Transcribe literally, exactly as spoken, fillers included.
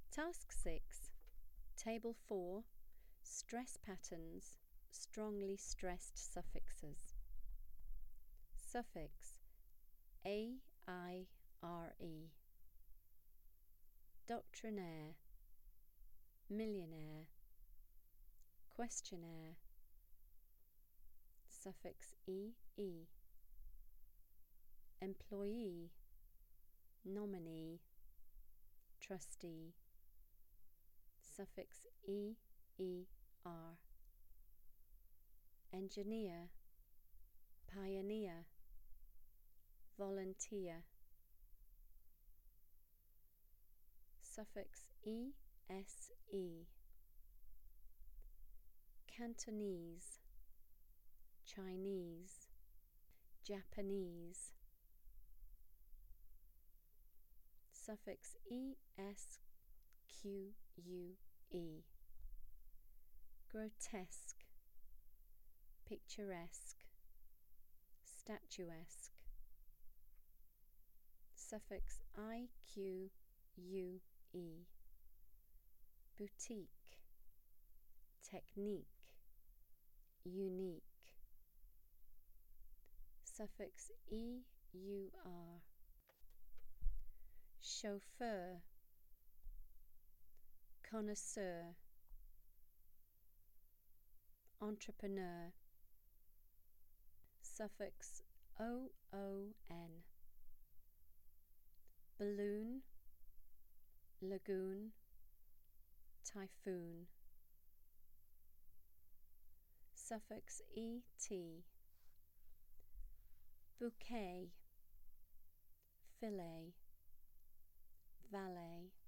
Task six. Table four. Stress patterns, strongly stressed suffixes. Suffix A I R E. Doctrinaire, millionaire, questionnaire. Suffix E E. Employee, nominee, trustee. Suffix E E R. Engineer, pioneer, volunteer. Suffix E S E. Cantonese, Chinese, Japanese. Suffix E S Q U E. Grotesque, picturesque, statuesque. Suffix I Q U E. Boutique, technique, unique. Suffix E U R. Chauffeur, connoisseur, entrepreneur. Suffix O O N. Balloon, lagoon, typhoon. Suffix E T. Bouquet, fillet, valet.